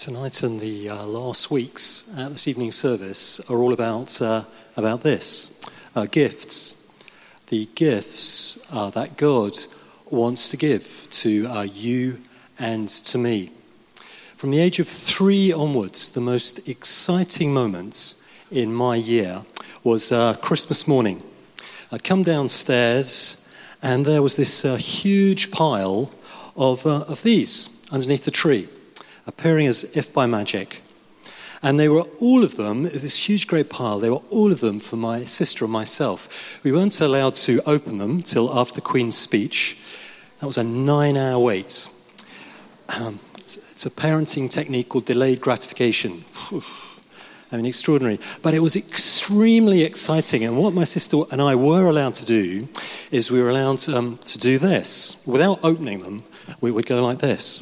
Tonight and the last weeks at this evening service are all about this, gifts. The gifts that God wants to give to you and to me. From the age of 3 onwards, the most exciting moment in my year was Christmas morning. I'd come downstairs and there was this huge pile of these underneath the tree, appearing as if by magic. And they were all of them, this huge great pile, they were all of them for my sister and myself. We weren't allowed to open them till after the Queen's speech. That was a 9-hour wait. It's a parenting technique called delayed gratification. I mean, extraordinary. But it was extremely exciting. And what my sister and I were allowed to do is we were allowed to do this. Without opening them, we would go like this.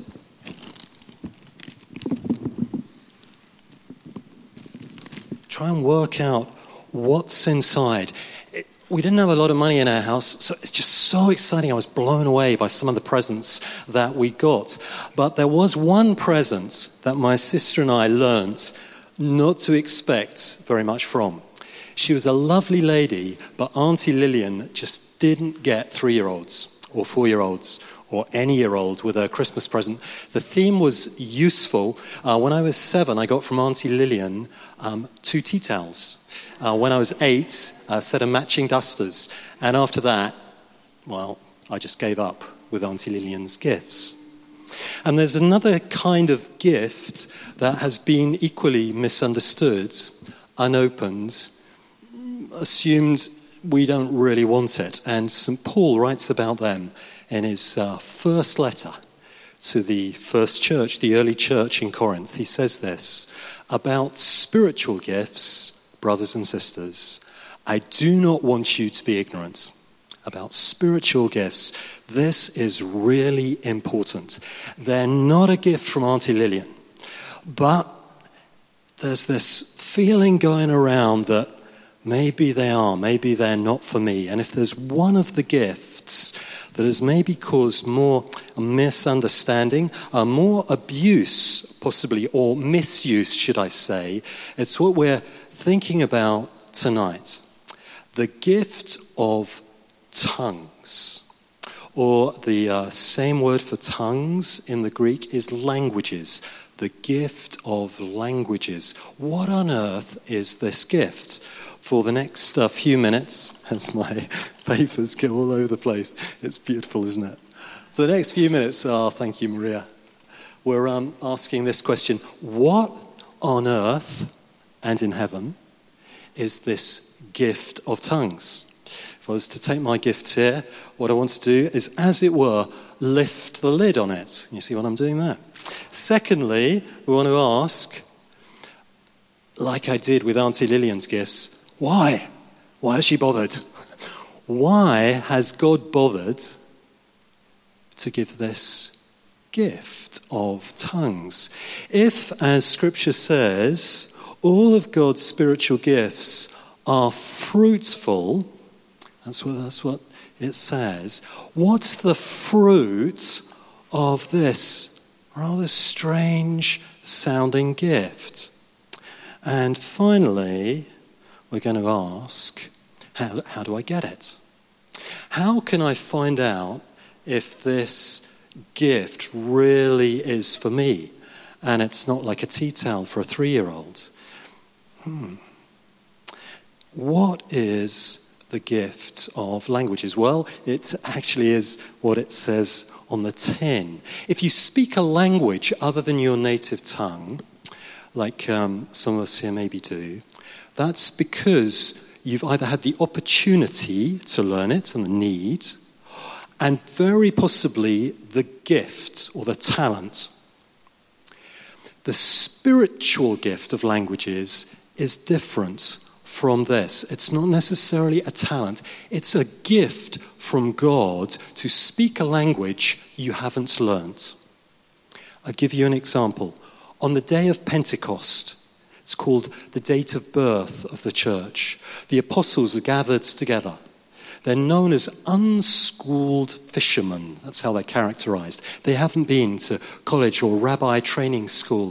Try and work out what's inside. We didn't have a lot of money in our house, so it's just so exciting. I was blown away by some of the presents that we got. But there was one present that my sister and I learnt not to expect very much from. She was a lovely lady, but Auntie Lillian just didn't get 3-year-olds or 4-year-olds or any year-old with a Christmas present. The theme was useful. When I was 7, I got from Auntie Lillian 2 tea towels. When I was 8, a set of matching dusters. And after that, well, I just gave up with Auntie Lillian's gifts. And there's another kind of gift that has been equally misunderstood, unopened, assumed we don't really want it. And St. Paul writes about them in his first letter to the first church, the early church in Corinth. He says this about spiritual gifts, brothers and sisters. I do not want you to be ignorant about spiritual gifts. This is really important. They're not a gift from Auntie Lillian, but there's this feeling going around that maybe they are, maybe they're not for me. And if there's one of the gifts that has maybe caused more misunderstanding, more abuse possibly, or misuse, should I say, it's what we're thinking about tonight. The gift of tongues, or the same word for tongues in the Greek is languages. The gift of languages. What on earth is this gift? For the next few minutes, as my papers go all over the place, it's beautiful, isn't it? For the next few minutes, thank you, Maria, we're asking this question: what on earth and in heaven is this gift of tongues? If I was to take my gift here, what I want to do is, as it were, lift the lid on it. You see what I'm doing there? Secondly, we want to ask, like I did with Auntie Lillian's gifts, why? Why has she bothered? Why has God bothered to give this gift of tongues? If, as Scripture says, all of God's spiritual gifts are fruitful, that's what it says, what's the fruit of this rather strange sounding gift? And finally, we're going to ask, how do I get it? How can I find out if this gift really is for me and it's not like a tea towel for a 3-year-old? What is the gift of languages? Well, it actually is what it says on the tin. If you speak a language other than your native tongue, like some of us here maybe do, that's because you've either had the opportunity to learn it and the need, and very possibly the gift or the talent. The spiritual gift of languages is different from this. It's not necessarily a talent. It's a gift from God to speak a language you haven't learnt. I'll give you an example. On the day of Pentecost, it's called the date of birth of the church. The apostles are gathered together. They're known as unschooled fishermen. That's how they're characterized. They haven't been to college or rabbi training school.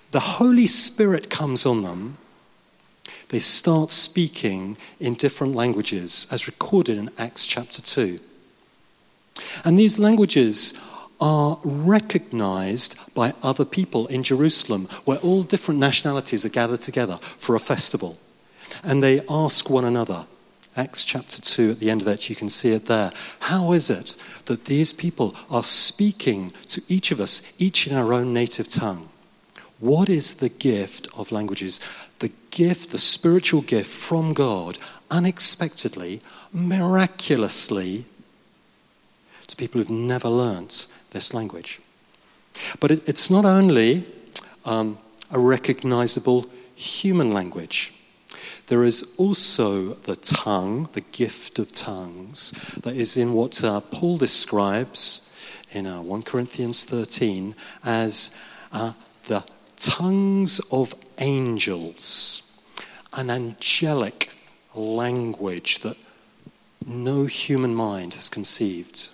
the Holy Spirit comes on them, they start speaking in different languages, as recorded in Acts chapter 2. And these languages are recognized by other people in Jerusalem, where all different nationalities are gathered together for a festival. And they ask one another, Acts chapter 2, at the end of it, you can see it there. How is it that these people are speaking to each of us, each in our own native tongue? What is the gift of languages? The gift, the spiritual gift from God, unexpectedly, miraculously, to people who've never learnt this language. But it's not only a recognizable human language. There is also the tongue, the gift of tongues, that is in what Paul describes in 1 Corinthians 13 as the tongues of angels, an angelic language that no human mind has conceived.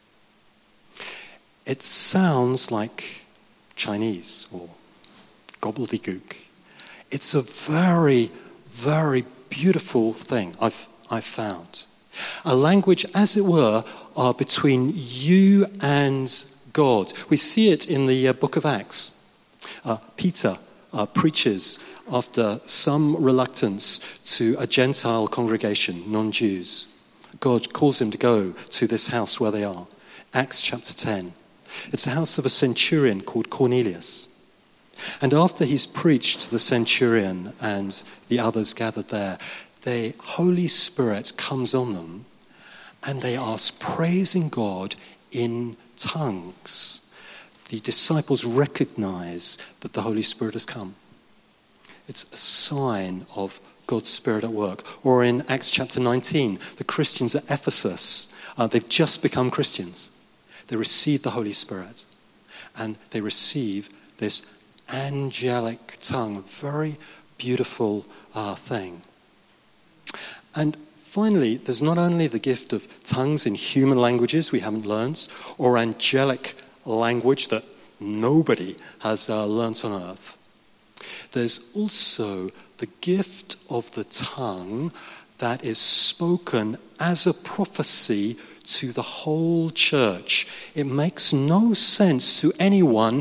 It sounds like Chinese or gobbledygook. It's a very, very beautiful thing I've found. A language, as it were, between you and God. We see it in the book of Acts. Peter preaches after some reluctance to a Gentile congregation, non-Jews. God calls him to go to this house where they are. Acts chapter 10. It's the house of a centurion called Cornelius. And after he's preached to the centurion and the others gathered there, the Holy Spirit comes on them and they are praising God in tongues. The disciples recognize that the Holy Spirit has come. It's a sign of God's Spirit at work. Or in Acts chapter 19, the Christians at Ephesus, they've just become Christians. They receive the Holy Spirit and they receive this angelic tongue, a very beautiful thing. And finally, there's not only the gift of tongues in human languages we haven't learned, or angelic language that nobody has learnt on earth. There's also the gift of the tongue that is spoken as a prophecy to the whole church. It makes no sense to anyone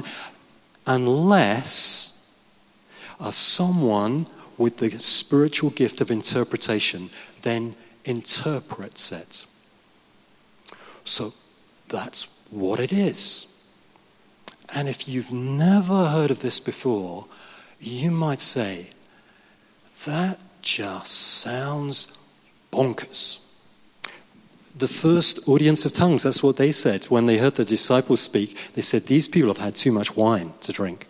unless someone with the spiritual gift of interpretation then interprets it. So that's what it is. And if you've never heard of this before, you might say, that just sounds bonkers. The first audience of tongues, that's what they said. When they heard the disciples speak, they said, these people have had too much wine to drink.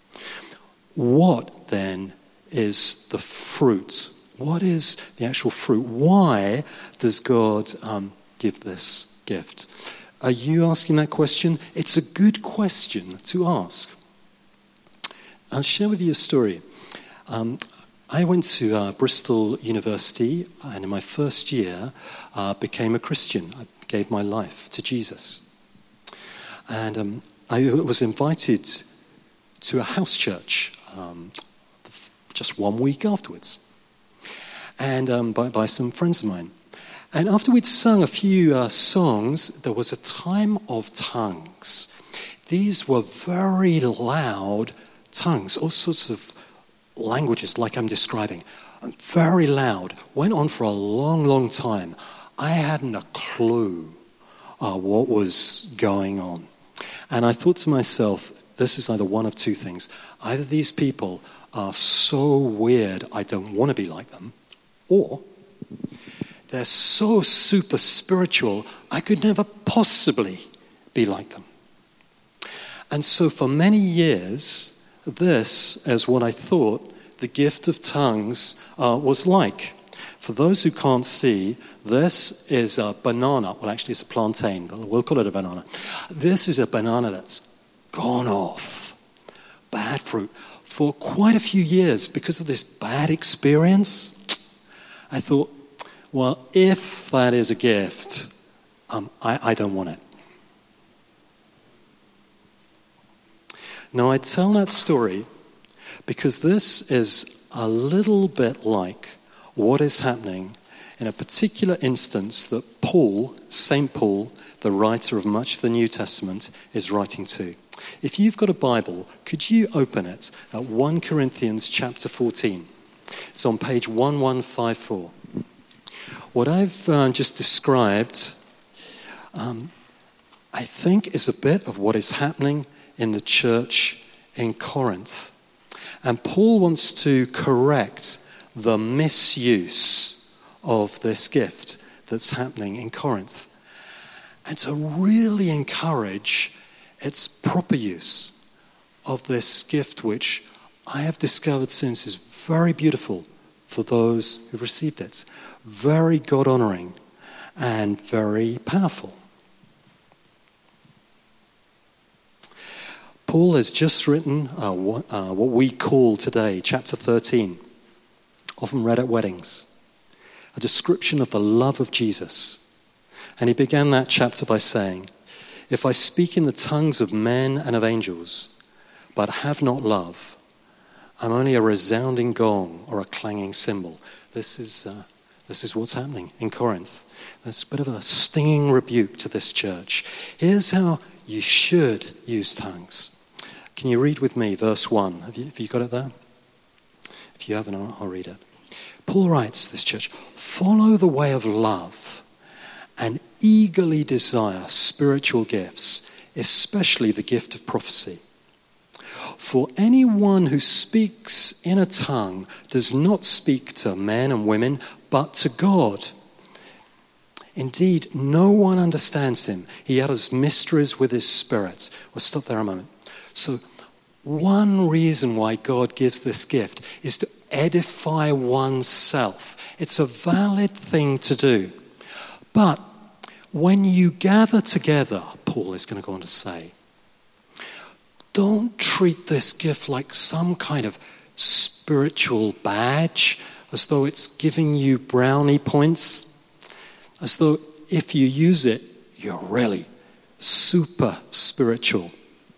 What then is the fruit? What is the actual fruit? Why does God give this gift? Are you asking that question? It's a good question to ask. I'll share with you a story. I went to Bristol University, and in my first year, became a Christian. I gave my life to Jesus. And I was invited to a house church just 1 week afterwards, and by some friends of mine. And after we'd sung a few songs, there was a time of tongues. These were very loud tongues, all sorts of languages like I'm describing. Very loud. Went on for a long, long time. I hadn't a clue what was going on. And I thought to myself, this is either one of two things. Either these people are so weird I don't want to be like them, or they're so super spiritual I could never possibly be like them. And so for many years, this is what I thought the gift of tongues was like. For those who can't see, this is a banana. Well, actually, it's a plantain, but we'll call it a banana. This is a banana that's gone off. Bad fruit. For quite a few years, because of this bad experience, I thought, well, if that is a gift, I don't want it. Now, I tell that story Because this is a little bit like what is happening in a particular instance that Paul, St. Paul, the writer of much of the New Testament, is writing to. If you've got a Bible, could you open it at 1 Corinthians chapter 14? It's on page 1154. What I've just described, I think, is a bit of what is happening in the church in Corinth. And Paul wants to correct the misuse of this gift that's happening in Corinth, and to really encourage its proper use of this gift, which I have discovered since is very beautiful for those who've received it. Very God-honoring and very powerful. Paul has just written what we call today, chapter 13, often read at weddings, a description of the love of Jesus. And he began that chapter by saying, "If I speak in the tongues of men and of angels, but have not love, I'm only a resounding gong or a clanging cymbal." This is what's happening in Corinth. There's a bit of a stinging rebuke to this church. Here's how you should use tongues. Can you read with me verse 1? Have you got it there? If you haven't, I'll read it. Paul writes to this church, "Follow the way of love and eagerly desire spiritual gifts, especially the gift of prophecy. For anyone who speaks in a tongue does not speak to men and women, but to God. Indeed, no one understands him. He utters mysteries with his spirit." We'll stop there a moment. So, one reason why God gives this gift is to edify oneself. It's a valid thing to do. But when you gather together, Paul is going to go on to say, don't treat this gift like some kind of spiritual badge, as though it's giving you brownie points, as though if you use it, you're really super spiritual.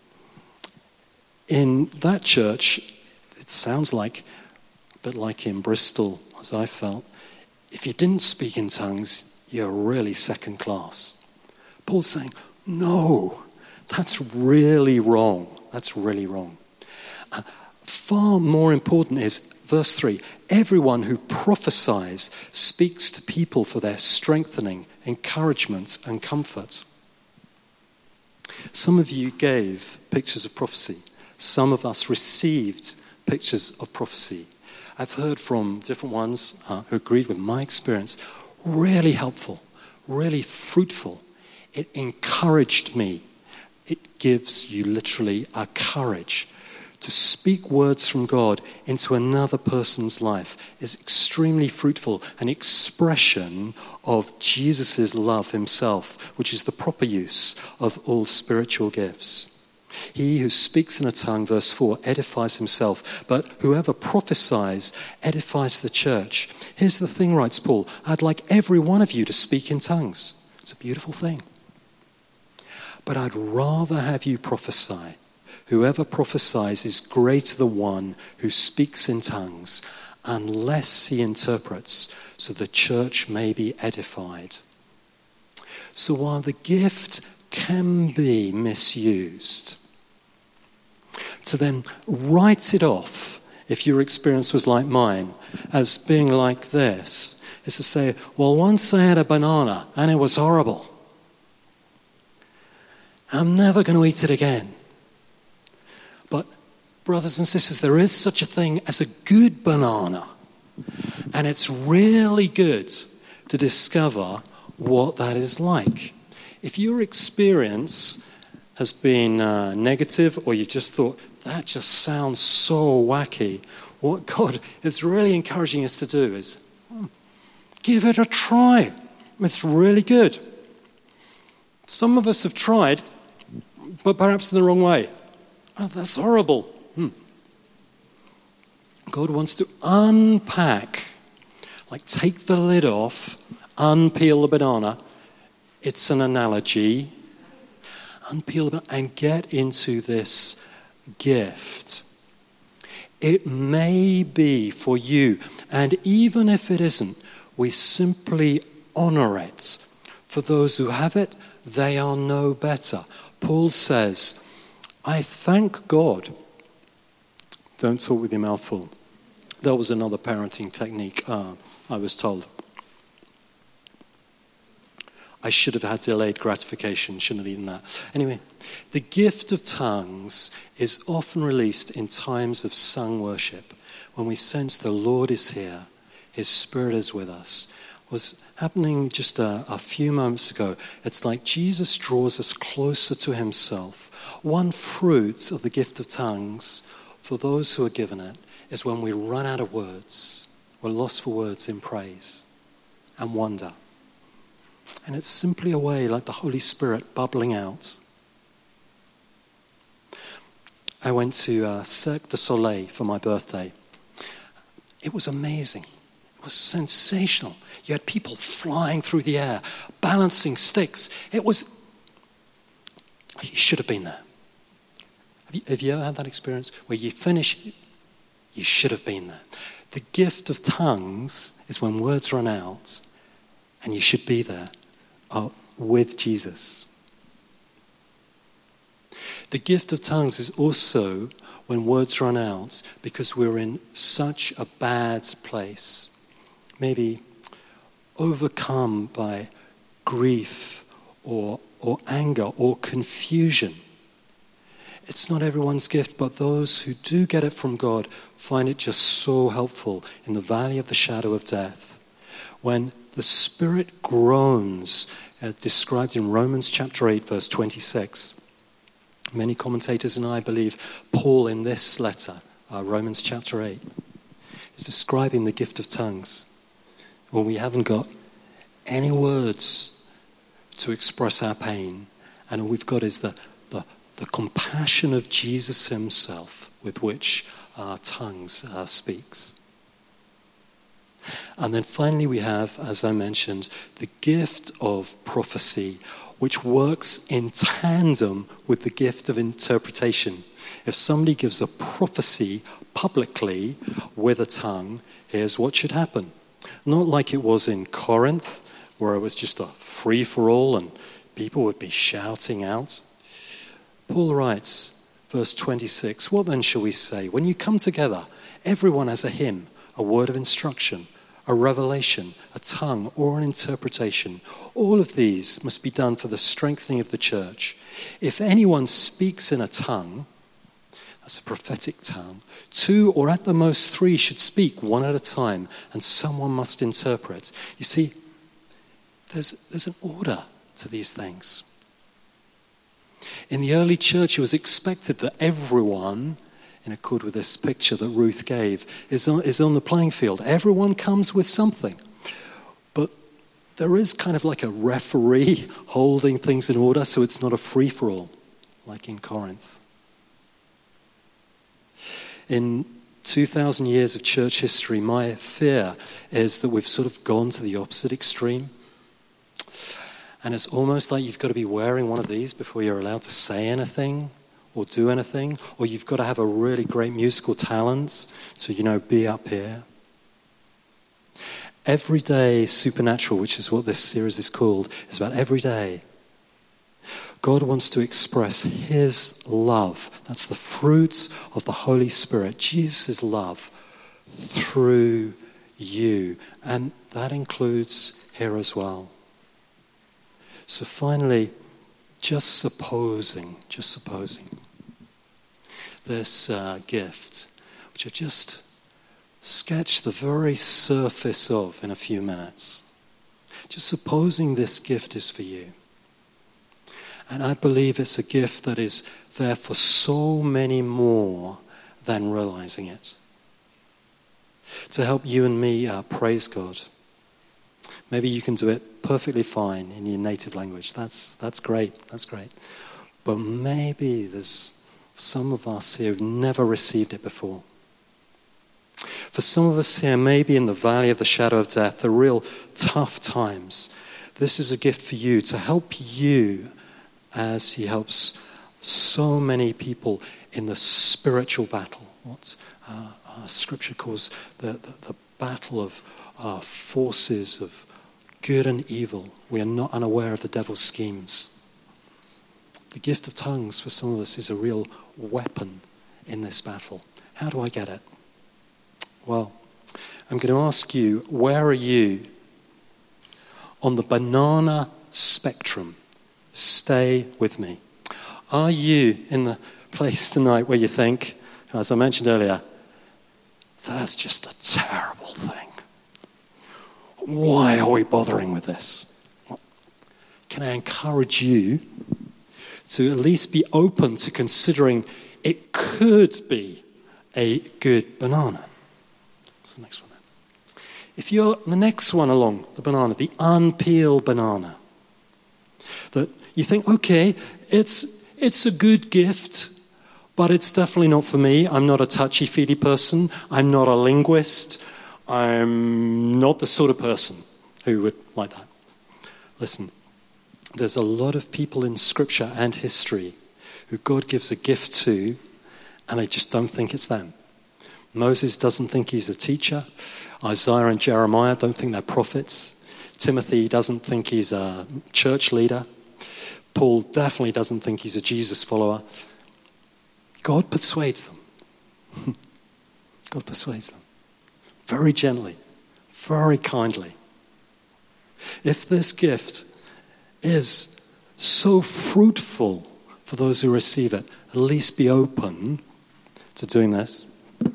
In that church, it sounds like, a bit like in Bristol, as I felt, if you didn't speak in tongues, you're really second class. Paul's saying, no, that's really wrong. That's really wrong. Far more important is verse 3. Everyone who prophesies speaks to people for their strengthening, encouragement, and comfort. Some of you gave pictures of prophecy. Some of us received pictures of prophecy. I've heard from different ones who agreed with my experience. Really helpful, really fruitful. It encouraged me. It gives you literally a courage to speak words from God into another person's life is extremely fruitful, an expression of Jesus' love himself, which is the proper use of all spiritual gifts. He who speaks in a tongue, verse 4, edifies himself, but whoever prophesies edifies the church. Here's the thing, writes Paul, I'd like every one of you to speak in tongues. It's a beautiful thing. But I'd rather have you prophesy. Whoever prophesies is greater than one who speaks in tongues, unless he interprets, so the church may be edified. So while the gift can be misused, to then write it off, if your experience was like mine, as being like this, is to say, well, once I had a banana and it was horrible. I'm never going to eat it again. But, brothers and sisters, there is such a thing as a good banana. And it's really good to discover what that is like. If your experience has been negative, or you just thought, that just sounds so wacky, what God is really encouraging us to do is, give it a try. It's really good. Some of us have tried, but perhaps in the wrong way. Oh, that's horrible. God wants to unpack, like take the lid off, unpeel the banana. It's an analogy. Unpeel the banana and get into this gift. It may be for you. And even if it isn't, we simply honor it. For those who have it, they are no better. Paul says, I thank God. Don't talk with your mouth full. That was another parenting technique, I was told. I should have had delayed gratification, shouldn't have eaten that. Anyway, the gift of tongues is often released in times of sung worship, when we sense the Lord is here, his Spirit is with us. It was happening just a few moments ago. It's like Jesus draws us closer to himself. One fruit of the gift of tongues, for those who are given it, is when we run out of words. We're lost for words in praise and wonder. And it's simply a way like the Holy Spirit bubbling out. I went to Cirque du Soleil for my birthday. It was amazing. It was sensational. You had people flying through the air, balancing sticks. You should have been there. Have you ever had that experience where you finish, you should have been there? The gift of tongues is when words run out and you should be there with Jesus. The gift of tongues is also when words run out because we're in such a bad place. Maybe overcome by grief or anger or confusion. It's not everyone's gift, but those who do get it from God find it just so helpful in the valley of the shadow of death. When the Spirit groans, as described in Romans chapter 8, verse 26. Many commentators and I believe Paul in this letter, Romans chapter 8, is describing the gift of tongues. When we haven't got any words to express our pain, and all we've got is the compassion of Jesus himself with which our tongues speaks. And then finally we have, as I mentioned, the gift of prophecy, which works in tandem with the gift of interpretation. If somebody gives a prophecy publicly with a tongue, here's what should happen. Not like it was in Corinth, where it was just a free-for-all and people would be shouting out. Paul writes, verse 26, what then shall we say? When you come together, everyone has a hymn, a word of instruction, a revelation, a tongue, or an interpretation. All of these must be done for the strengthening of the church. If anyone speaks in a tongue, that's a prophetic tongue, 2 or at the most 3 should speak one at a time, and someone must interpret. You see, there's an order to these things. In the early church, it was expected that everyone, in accord with this picture that Ruth gave, is on the playing field. Everyone comes with something. But there is kind of like a referee holding things in order, so it's not a free-for-all, like in Corinth. In 2,000 years of church history, my fear is that we've sort of gone to the opposite extreme. And it's almost like you've got to be wearing one of these before you're allowed to say anything or do anything, or you've got to have a really great musical talent to, be up here. Everyday Supernatural, which is what this series is called, is about every day. God wants to express his love. That's the fruit of the Holy Spirit, Jesus' love through you. And that includes here as well. So finally, just supposing this gift, which I've just sketched the very surface of in a few minutes. Just supposing this gift is for you. And I believe it's a gift that is there for so many more than realizing it. To help you and me praise God. Maybe you can do it perfectly fine in your native language. That's great. That's great. But maybe there's some of us here who've never received it before. For some of us here, maybe in the valley of the shadow of death, the real tough times, this is a gift for you to help you as he helps so many people in the spiritual battle. What Scripture calls the battle of forces of good and evil. We are not unaware of the devil's schemes. The gift of tongues for some of us is a real weapon in this battle. How do I get it? Well, I'm going to ask you, where are you on the banana spectrum? Stay with me. Are you in the place tonight where you think, as I mentioned earlier, that's just a terrible thing? Why are we bothering with this? Well, can I encourage you to at least be open to considering it could be a good banana? That's the next one. If you're the next one along the banana, the unpeeled banana, that you think, okay, it's a good gift, but it's definitely not for me. I'm not a touchy-feely person. I'm not a linguist. I'm not the sort of person who would like that. Listen, there's a lot of people in Scripture and history who God gives a gift to, and they just don't think it's them. Moses doesn't think he's a teacher. Isaiah and Jeremiah don't think they're prophets. Timothy doesn't think he's a church leader. Paul definitely doesn't think he's a Jesus follower. God persuades them. God persuades them. Very gently, very kindly. If this gift is so fruitful for those who receive it, at least be open to doing this.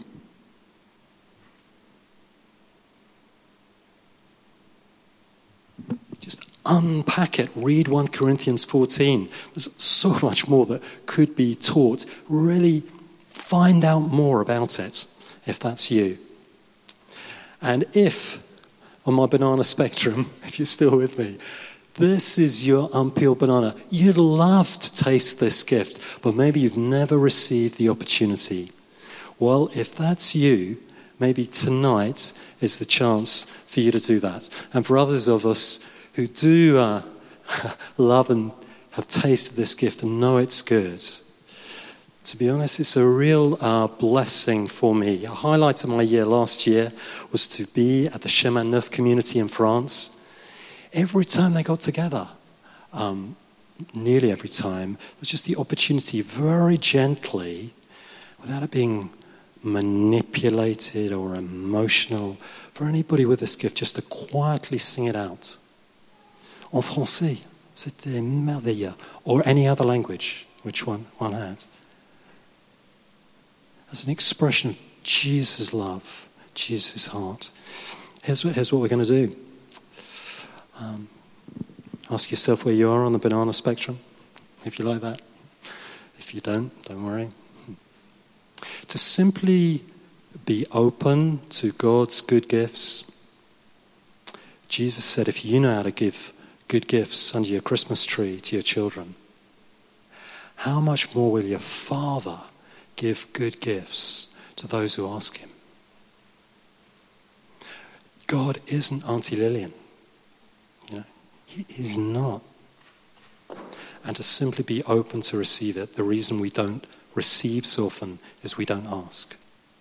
Just unpack it. Read 1 Corinthians 14. There's so much more that could be taught. Really find out more about it, if that's you. And if, on my banana spectrum, if you're still with me, this is your unpeeled banana, you'd love to taste this gift, but maybe you've never received the opportunity. Well, if that's you, maybe tonight is the chance for you to do that. And for others of us who do love and have tasted this gift and know it's good, to be honest, it's a real blessing for me. A highlight of my year last year was to be at the Chemin Neuf community in France. Every time they got together, nearly every time, there was just the opportunity very gently, without it being manipulated or emotional, for anybody with this gift just to quietly sing it out. En français, c'était merveilleux. Or any other language, which one had. As an expression of Jesus' love, Jesus' heart. Here's what we're going to do. Ask yourself where you are on the banana spectrum, if you like that. If you don't worry. To simply be open to God's good gifts. Jesus said, if you know how to give good gifts under your Christmas tree to your children, how much more will your Father give good gifts to those who ask him? God isn't Auntie Lillian. He is not. And to simply be open to receive it, the reason we don't receive so often is we don't ask.